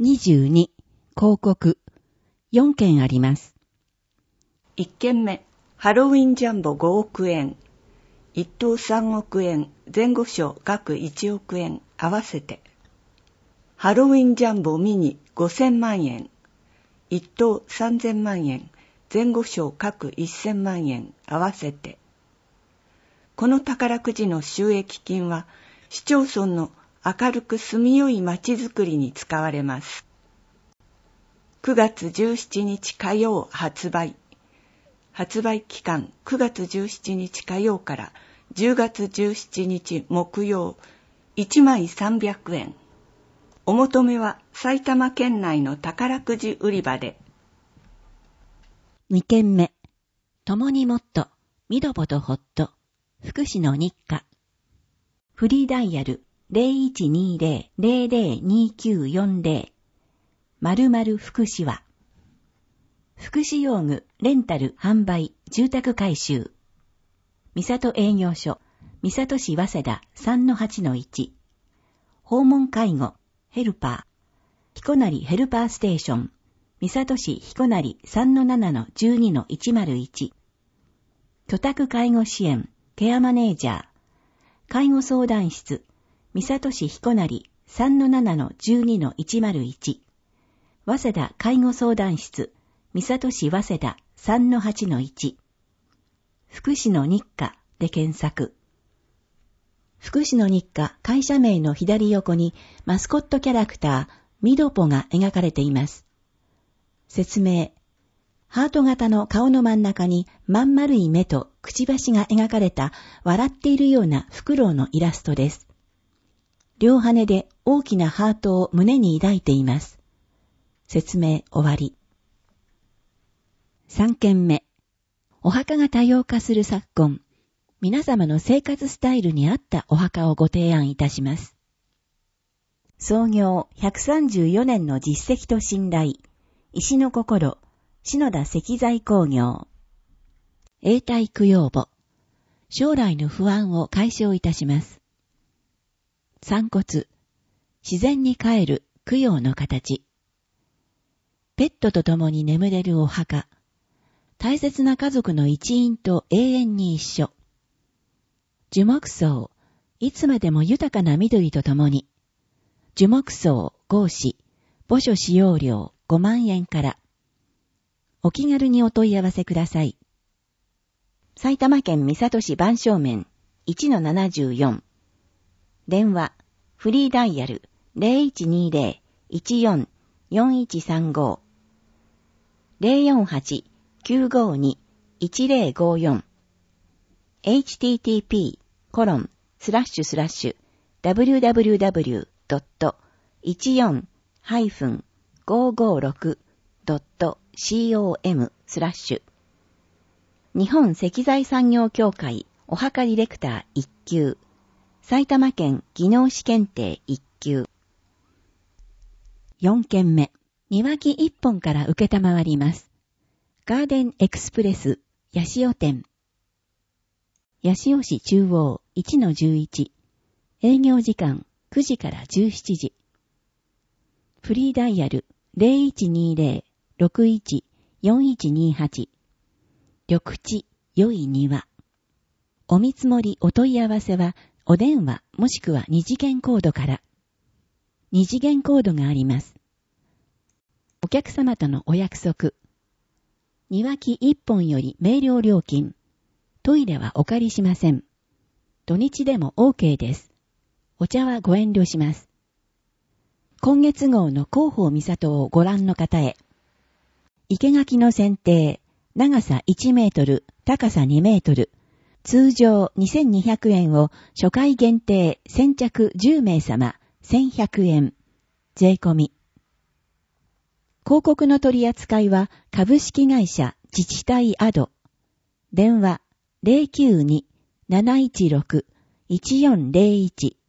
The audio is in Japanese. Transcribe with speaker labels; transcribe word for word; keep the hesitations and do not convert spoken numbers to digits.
Speaker 1: にじゅうに、広告。よんけんあります。
Speaker 2: いっけんめ、ハロウィンジャンボごおくえん。いっ等さんおくえん、前後賞各いちおくえん合わせて。ハロウィンジャンボミニごせんまんえん。いっ等さんぜんまんえん、前後賞各せんまんえん合わせて。この宝くじの収益金は、市町村の明るく住みよい街づくりに使われます。くがつじゅうしちにち火曜発売。発売期間くがつじゅうしちにち火曜からじゅうがつじゅうしちにち木曜、いちまいさんびゃくえん。お求めは埼玉県内の宝くじ売り場で。
Speaker 1: にけんめ、共にもっと、みどぽとほっと、福祉の日課。フリーダイヤル ゼロいちにゼロ ゼロゼロにきゅうよんゼロ 〇〇福祉は、福祉用具、レンタル、販売、住宅改修。三郷営業所、三郷市早稲田 さんのはちのいち。訪問介護、ヘルパー。彦成ヘルパーステーション、三郷市彦成 さんのななのじゅうにのいちまるいち。居宅介護支援、ケアマネージャー。介護相談室、三郷市彦成 さんのななのじゅうにのいちまるいち。早稲田介護相談室、三郷市早稲田 さんのはちのいち。福祉の日課で検索。福祉の日課会社名の左横にマスコットキャラクターミドポが描かれています。説明。ハート型の顔の真ん中にまん丸い目とくちばしが描かれた笑っているようなフクロウのイラストです。両羽で大きなハートを胸に抱いています。説明終わり。さんけんめ。お墓が多様化する昨今。皆様の生活スタイルに合ったお墓をご提案いたします。創業ひゃくさんじゅうよねんの実績と信頼。石の心、篠田石材工業。永代供養墓。将来の不安を解消いたします。散骨。自然に帰る供養の形。ペットと共に眠れるお墓。大切な家族の一員と永遠に一緒。樹木葬。いつまでも豊かな緑と共に。樹木葬合祀。墓所使用料ごまんえんから。お気軽にお問い合わせください。埼玉県三郷市番正面 いちのななじゅうよん。電話、フリーダイヤル ゼロいちにゼロ いちよん よんいちさんご ゼロよんはち きゅうごに いちゼロごよん エイチティーティーピー コロン スラッシュスラッシュ ダブリューダブリューダブリュー ドット いちよん ごーごーろく ドット コム スラッシュ日本石材産業協会お墓ディレクターいっきゅう埼玉県技能士検定いっきゅうよんけんめ庭木いっぽんから受けたまわります。ガーデンエクスプレス八潮店八潮市中央 いちのじゅういち営業時間くじからじゅうしちじフリーダイヤル ゼロいちにゼロ ろくいち よんいちにはち 緑地良い庭お見積もりお問い合わせはお電話もしくは二次元コードから二次元コードがあります。お客様とのお約束庭木いっぽんより明瞭料金トイレはお借りしません。土日でも OK です。お茶はご遠慮します。今月号の広報三郷をご覧の方へ。生垣の剪定、長さいちメートル、高さにメートル、通常にせんにひゃくえんを初回限定先着じゅうめい様せんひゃくえん、税込み。広告の取り扱いは株式会社自治体アド。電話 ゼロきゅうに なないちろく いちよんゼロいち